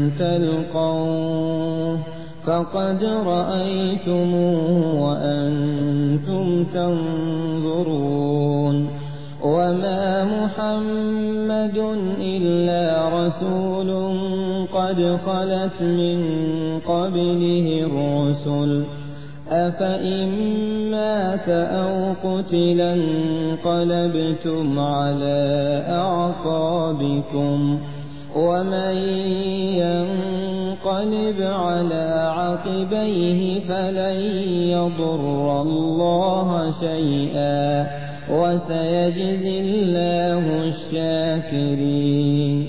تلقوه فقد رأيتموه وأنتم تنظرون وما محمد إلا رسول قد خلت من قبله الرسل أفإن مات أو قتلا انقلبتم على أعقابكم ومن ينقلب على عقبيه فلن يضر الله شيئا وسيجزي الله الشاكرين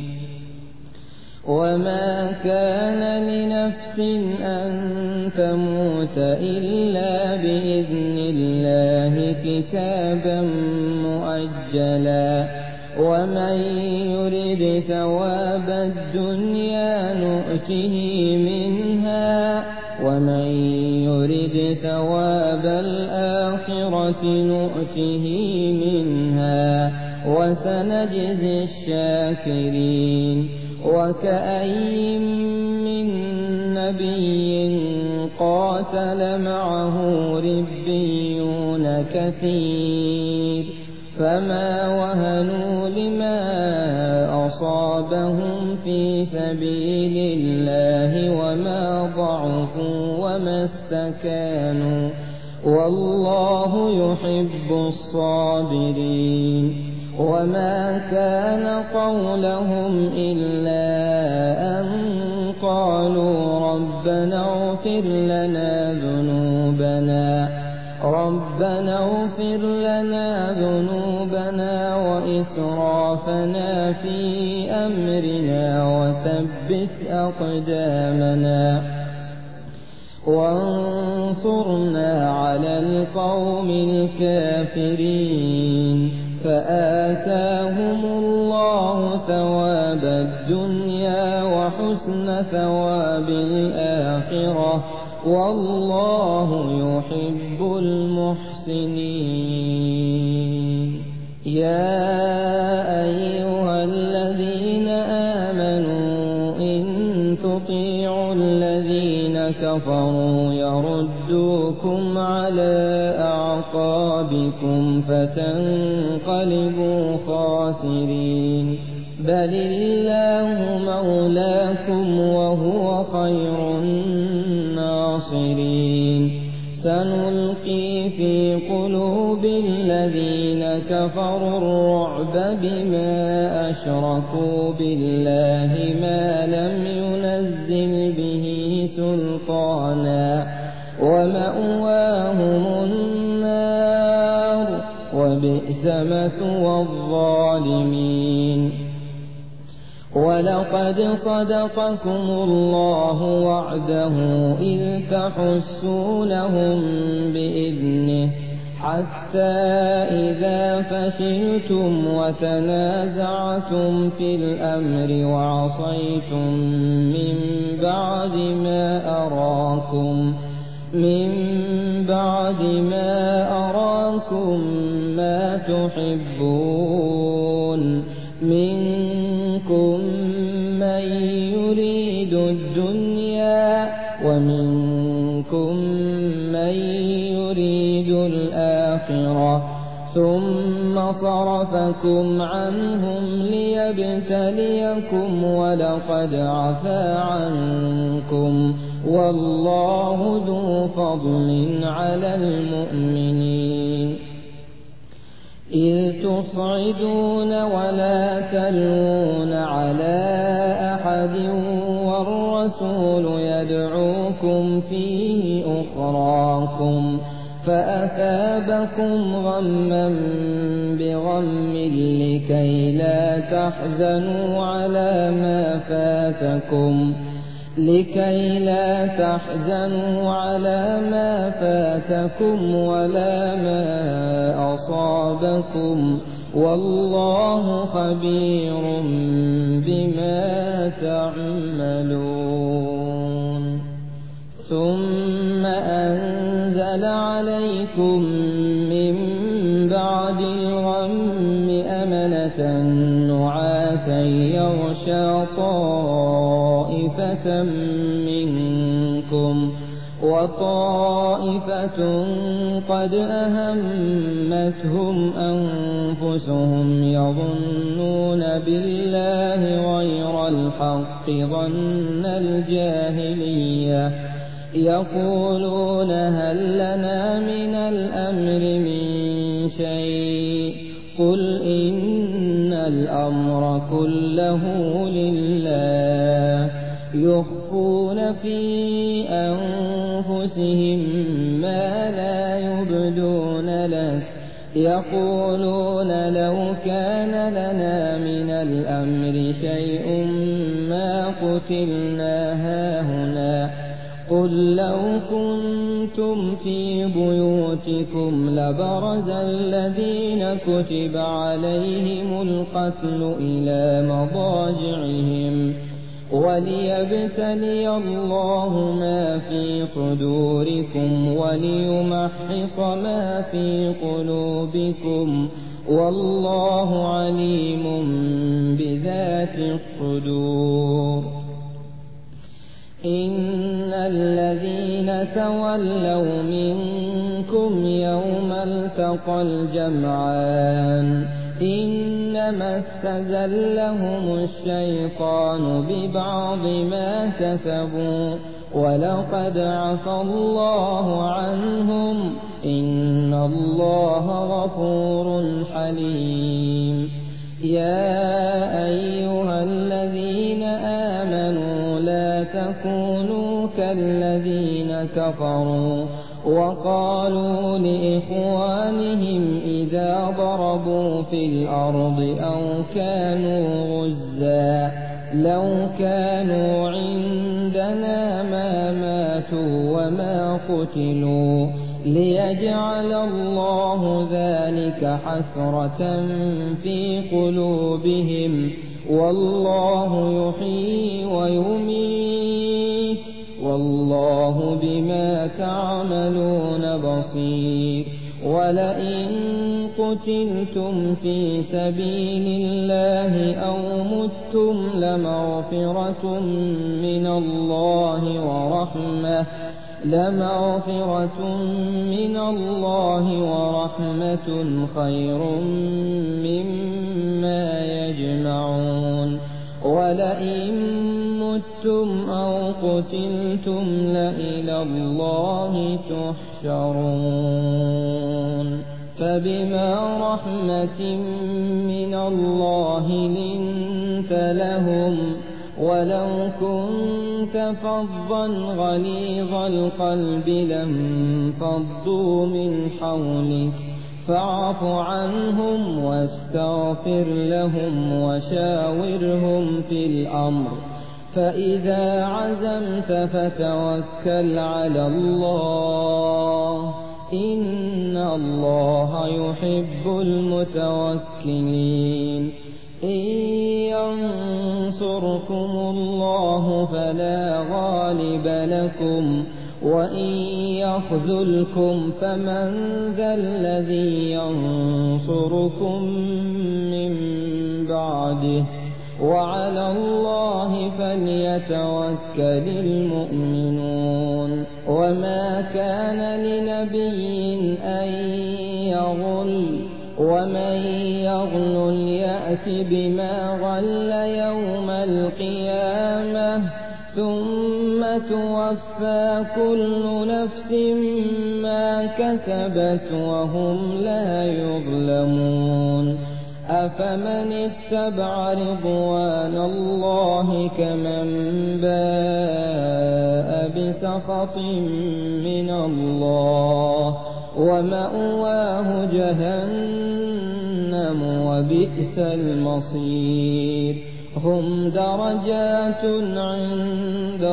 وما كان لنفس أن تموت إلا بإذن الله كتابا مؤجلا ومن يرد ثواب الدنيا نؤته منها ومن يرد ثواب الآخرة نؤته منها وسنجزي الشاكرين وكأي من نبي قاتل معه ربيون كثير فما وهنوا لما أصابهم في سبيل الله وما ضعفوا وما استكانوا والله يحب الصابرين وما كان قولهم إلا أن قالوا ربنا اغفر لنا ذنوبنا ربنا اغفر لنا ذنوبنا وإسرافنا في أمرنا وثبت أقدامنا وانصرنا على القوم الكافرين فآتاهم الله ثواب الدنيا وحسن ثواب الآخرة والله يحب المحسنين يا أيها الذين آمنوا إن تطيعوا الذين كفروا يردوكم على أعقابكم فتنقلبوا خاسرين بل الله مولاكم وهو خير الناصرين سنلقي في قلوب الذين كفروا الرعب بما أشركوا بالله ما لم ينزل به سلطانا ومأواهم النار وبئس مثوى الظالمين. ولقد صدقكم الله وعده إذ تحسونهم بإذنه حتى إذا فشلتم وتنازعتم في الأمر وعصيتم من بعد ما أراكم من بعد ما أراكم ما تحبون منكم من يريد الدنيا ومنكم من يريد الآخرة ثم صرفكم عنهم ليبتليكم ولقد عفا عنكم والله ذو فضل على المؤمنين. إذ تصعدون ولا تلوون على أحد والرسول يدعوكم في أخراكم فأثابكم غما بغم لكي لا تحزنوا على ما فاتكم لكي لا تحزنوا على ما فاتكم ولا ما أصابكم والله خبير بما تعملون. ثم أنزل عليكم من بعد الغم أمنة نعاسا يغشى طائفة منكم وطائفة قد أهمتهم أنفسهم يظنون بالله غير الحق ظن الجاهلية يقولون هل لنا من الأمر من شيء قل إن الأمر كله لله يخفون في أنفسهم ما لا يبدون لك يقولون لو كان لنا من الأمر شيء ما قتلنا هاهنا قل لو كنتم في بيوتكم لبرز الذين كتب عليهم القتل إلى مضاجعهم وليبتلي الله ما في صدوركم وليمحص ما في قلوبكم والله عليم بذات الصدور. إن الذين تولوا منكم يوم التقى الجمعان إنما استزلهم الشيطان ببعض ما كسبوا ولقد عفا الله عنهم إن الله غفور حليم. يا أيها الذين آمنوا لا تكونوا كالذين كفروا وقالوا لإخوانهم إذا ضربوا في الأرض أو كانوا غزا لو كانوا عندنا ما ماتوا وما قتلوا ليجعل الله ذلك حسرة في قلوبهم والله يحيي ويميت والله بما تعملون بصير. ولئن قتلتم في سبيل الله أو متم لمغفرة من الله ورحمة لمغفرة من الله ورحمة خير مما يجمعون. ولئن متم أو قتلتم لإلى الله تحشرون. فبما رحمة من الله لنت لهم ولو كنت كنت فظا غليظ القلب لانفضوا من حولك فاعف عنهم واستغفر لهم وشاورهم في الأمر فإذا عزمت فتوكل على الله إن الله يحب المتوكلين إن ينصركم الله فلا غالب لكم وإن يخذلكم فمن ذا الذي ينصركم من بعده وعلى الله فليتوكل المؤمنون وما كان لنبي أن يغل ومن يغل يأت بما غل يوم القيامة ثم توفى كل نفس ما كسبت وهم لا يظلمون أفمن اتبع رضوان الله كمن باء بسخط من الله ومأواه جهنم وبئس المصير هم درجات عند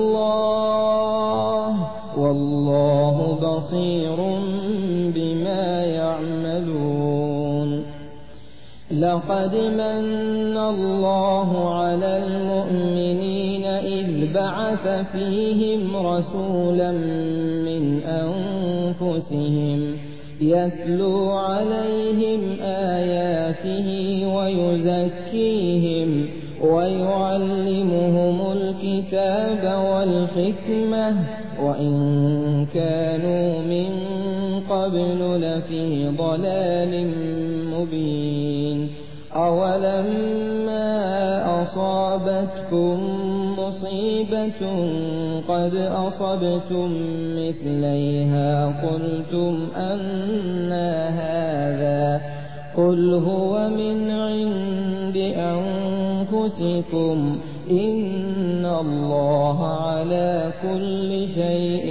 الله والله بصير بما يعملون لقد من الله على المؤمنين إذ بعث فيهم رسولا من أنفسهم يتلو عليهم آياته ويزكيهم ويعلمهم الكتاب والحكمة وإن كانوا من قبل لفي ضلال مبين أولما أصابتكم مصيبة قد أصبتم مثليها قلتم أنى هذا قل هو من عند أنفسكم إن الله على كل شيء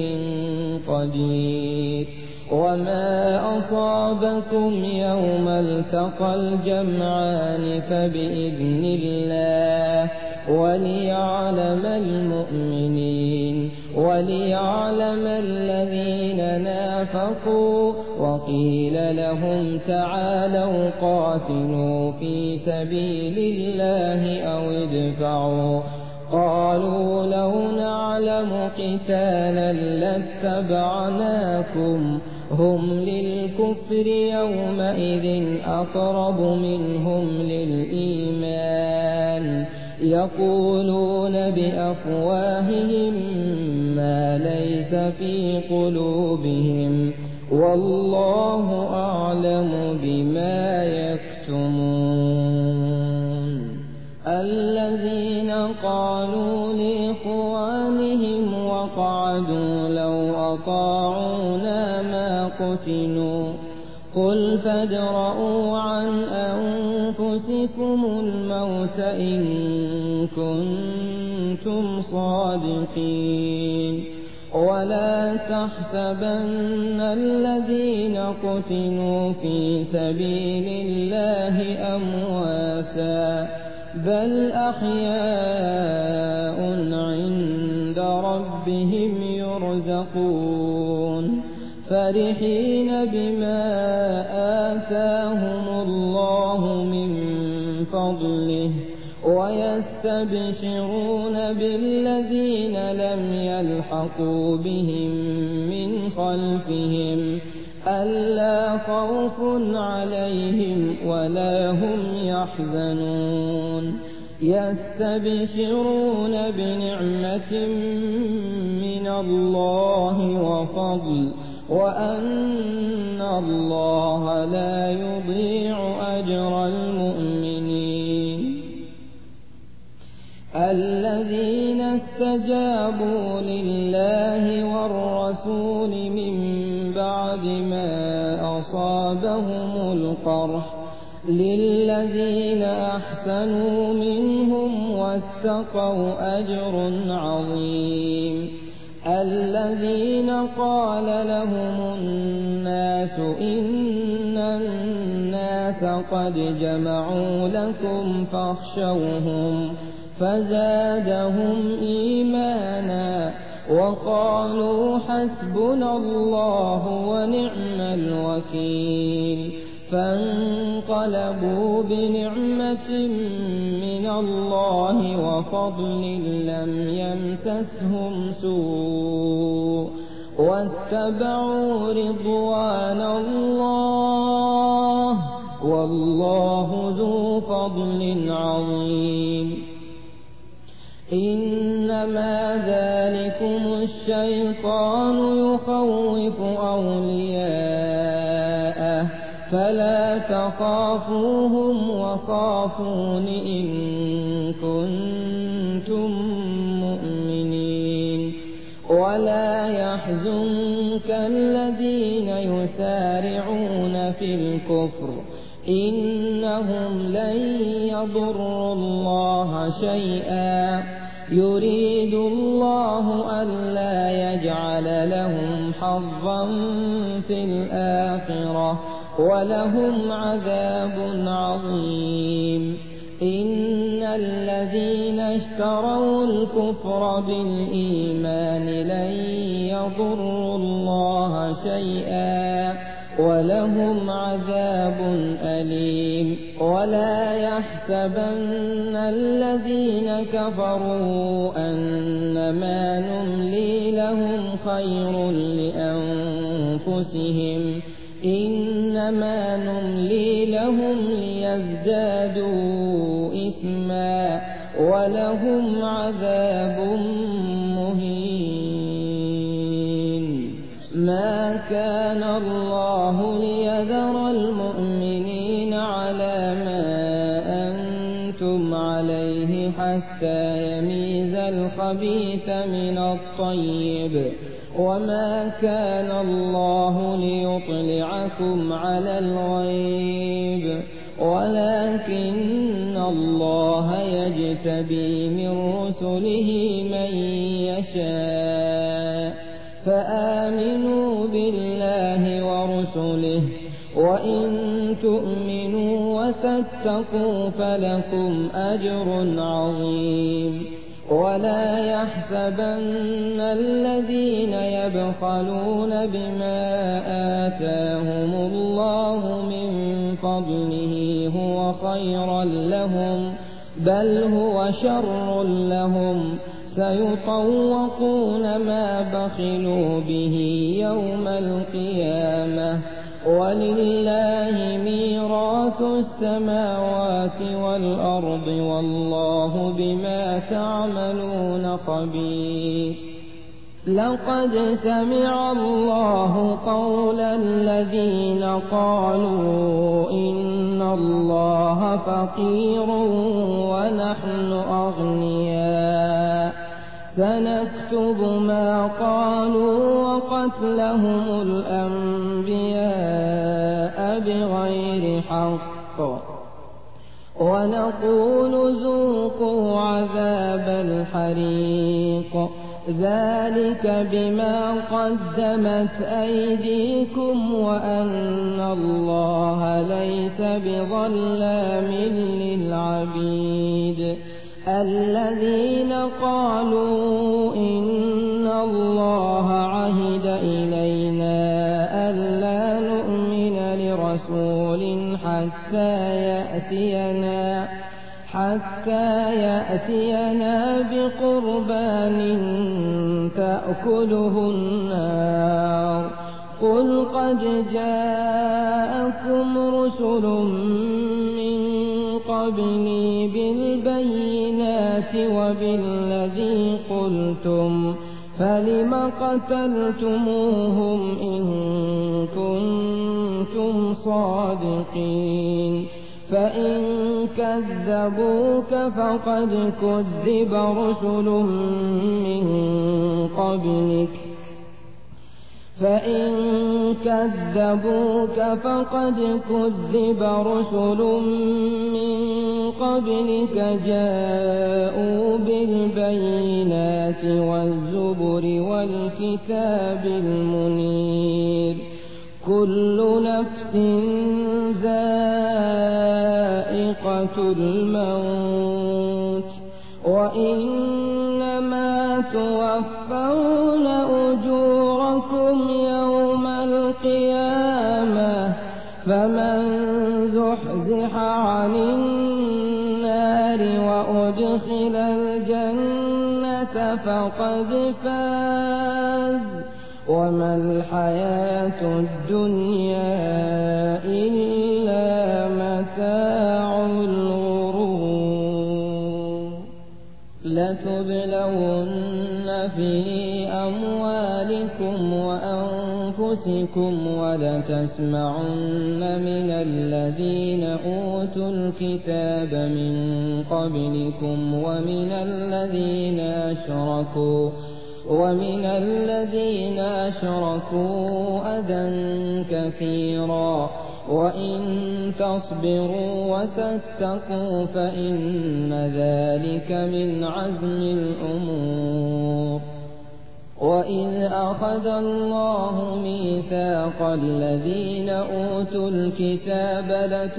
قدير وما أصابكم يوم التقى الجمعان فبإذن الله وليعلم المؤمنين وليعلم الذين نافقوا وقيل لهم تعالوا قاتلوا في سبيل الله أو ادفعوا قالوا لو نعلم قتالا لاتبعناكم هم للكفر يومئذ أقرب منهم للإيمان يقولون بأفواههم ما ليس في قلوبهم والله أعلم بما يكتمون الذين قالوا لإخوانهم وقعدوا لو أطاعونا ما قتلوا قل فادرءوا عن أنفسكم الموت إن كنتم صادقين ولا تحسبن الذين قتلوا في سبيل الله أمواتا بل أحياء عند ربهم يرزقون فرحين بما آتاهم الله من فضله ويستبشرون بالذين لم يلحقوا بهم من خلفهم ألا خوف عليهم ولا هم يحزنون يستبشرون بنعمة من الله وفضل وأن الله لا يضيع أجر المؤمنين الذين استجابوا لله والرسول من بعد ما أصابهم القرح للذين أحسنوا منهم واتقوا أجر عظيم الذين قال لهم الناس إن الناس قد جمعوا لكم فاخشوهم فزادهم إيمانا وقالوا حسبنا الله ونعم الوكيل فانقلبوا بنعمة من الله وفضل لم يمسسهم سوء واتبعوا رضوان الله والله ذو فضل عظيم إنما ذلكم الشيطان يخوف أولياءه فلا تخافوهم وخافون إن كنتم مؤمنين ولا يحزنك الذين يسارعون في الكفر إنهم لن يضروا الله شيئا يريد الله ألا يجعل لهم حظا في الآخرة ولهم عذاب عظيم إن الذين اشتروا الكفر بالإيمان لن يضروا الله شيئا ولهم عذاب أليم ولا يحسبن الذين كفروا أنما نملي لهم خير لأنفسهم إنما نملي لهم ليزدادوا إثما ولهم عذاب مهين ما كان الله ليذر المؤمنين على ما أنتم عليه حتى يميز الخبيث من الطيب وما كان الله ليطلعكم على الغيب ولكن الله يجتبي من رسله من يشاء فآمنوا بالله ورسله وإن تؤمنوا وتتقوا فلكم أجر عظيم ولا يحسبن الذين يبخلون بما آتاهم الله من فضله هو خيرا لهم بل هو شر لهم سيطوقون ما بخلوا به يوم القيامة ولله ميراث السماوات والأرض والله بما تعملون خبير لقد سمع الله قول الذين قالوا إن الله فقير ونحن أغنياء سنكتب ما قالوا وقتلهم الأنبياء بغير حق ونقول ذوقوا عذاب الحريق ذلك بما قدمت أيديكم وأن الله ليس بظلام للعبيد الذين قالوا إن الله عهد إلينا ألا نؤمن لرسول حتى يأتينا حتى يأتينا بقربان تأكله النار قل قد جاءكم رسل من قبلي بالبينات وبالذي قلتم فلم قتلتموهم إن كنتم صادقين فإن كذبوك فقد كذب رسل من قبلك فإن كذبوك فقد كذب رسل من قبلك جاءوا بالبينات والزبر والكتاب المنير كل نفس ذائقة الموت وإنما توفون أجوركم يوم القيامة فمن زحزح عن النار وأدخل الجنة فقد فاز وما الحياة الدنيا إلا متاع الغرور لتبلون في أموالكم وأنفسكم ولتسمعن من الذين أوتوا الكتاب من قبلكم ومن الذين أشركوا ومن الذين أشركوا أذى كثيرا وإن تصبروا وتتقوا فإن ذلك من عزم الأمور وإذ أخذ الله ميثاق الذين أوتوا الكتاب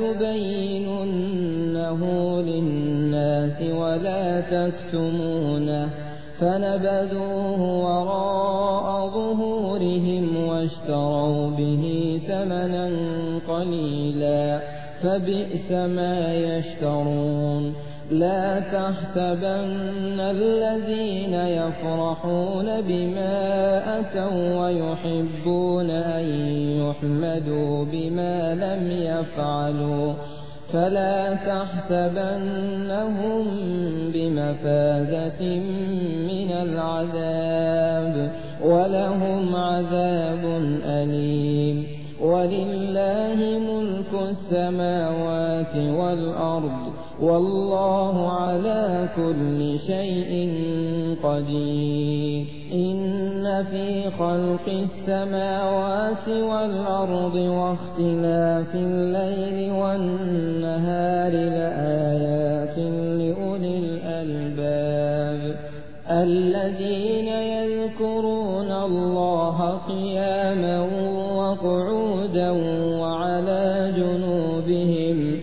لتبيننه للناس ولا تكتمونه فنبذوه وراء ظهورهم واشتروا به ثمنا قليلا فبئس ما يشترون لا تحسبن الذين يفرحون بما أتوا ويحبون أن يحمدوا بما لم يفعلوا فلا تحسبنهم بمفازة من العذاب ولهم عذاب أليم ولله ملك السماوات والأرض والله على كل شيء قدير إن في خلق السماوات والأرض واختلاف الليل والنهار لآيات لأولي الألباب الذين يذكرون الله قياما وقعودا وعلى جنوبهم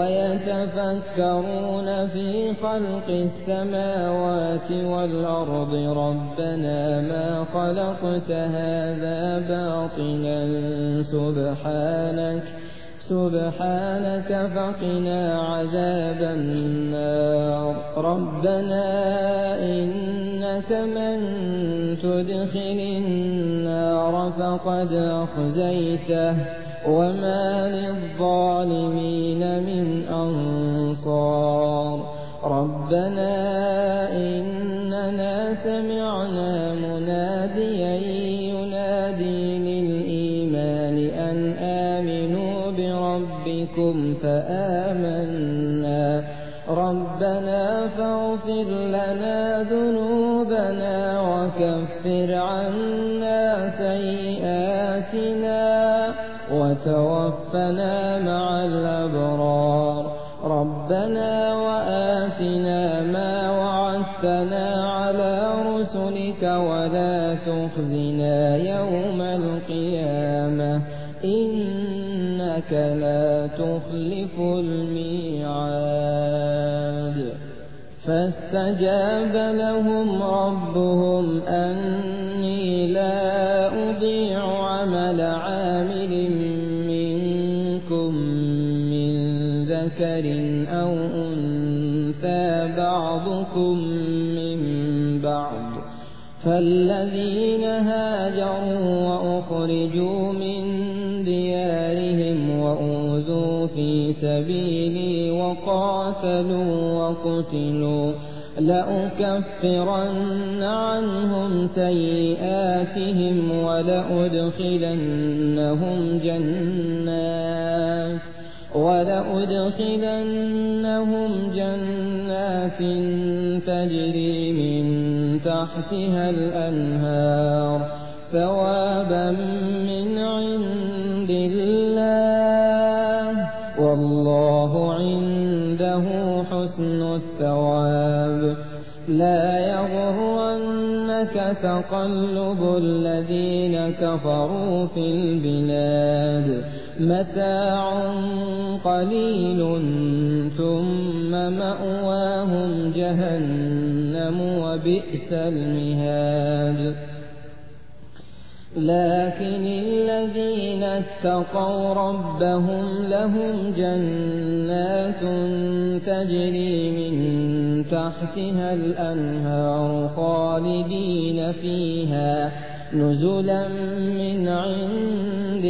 ويتفكرون في خلق السماوات والأرض ربنا ما خلقت هذا باطلا سبحانك سبحانك فقنا عذاب النار ربنا إنك من تدخل النار فقد أخزيته وما للظالمين من أنصار ربنا إننا سمعنا مناديا ينادي للإيمان أن آمنوا بربكم فآمنا ربنا فاغفر لنا ذنوبنا وكفر عنا سيئاتنا وتوفنا مع الأبرار ربنا وآتنا ما وعدتنا على رسلك ولا تخزنا يوم القيامة إنك لا تخلف الميعاد فاستجاب لهم ربهم أني لا أضيع عمل عامل منكم من ذكر أو أنثى بعضكم من بعض فالذين هاجروا وأخرجوا من ديارهم وأوذوا في سبيلي وقاتلوا وقتلوا لأكفرن عنهم سيئاتهم ولأدخلنهم جنات ولأدخلنهم جنات تجري من تحتها الأنهار ثوابا من عند الله والله عنده حسن الثواب لا يغرنك تقلب الذين كفروا في البلاد متاع قليل ثم مأواهم جهنم وبئس المهاد لكن الذين اتقوا ربهم لهم جنات تجري من تحتها الأنهار خالدين فيها نزلا من عند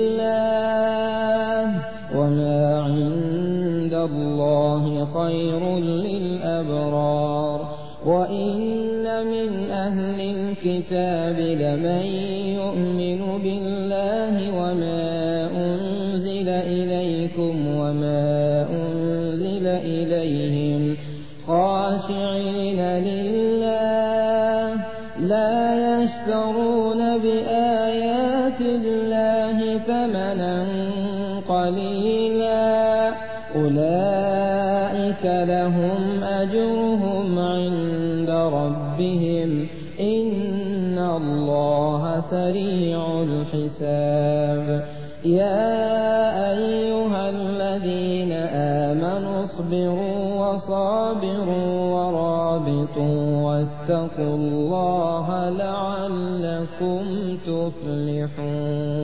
الله وما عند الله خير للأبرار وإن من أهل الكتاب لمن يؤمن بالله وما أنزل إليكم وما أنزل إليهم خاشعين لله لا يشترون بآيات الله ثمنا قليلا أولئك لهم أجرهم عند ربهم إن الله سريع الحساب يا أيها الذين آمنوا اصبروا وصابروا ورابطوا واتقوا الله لعلكم تفلحون.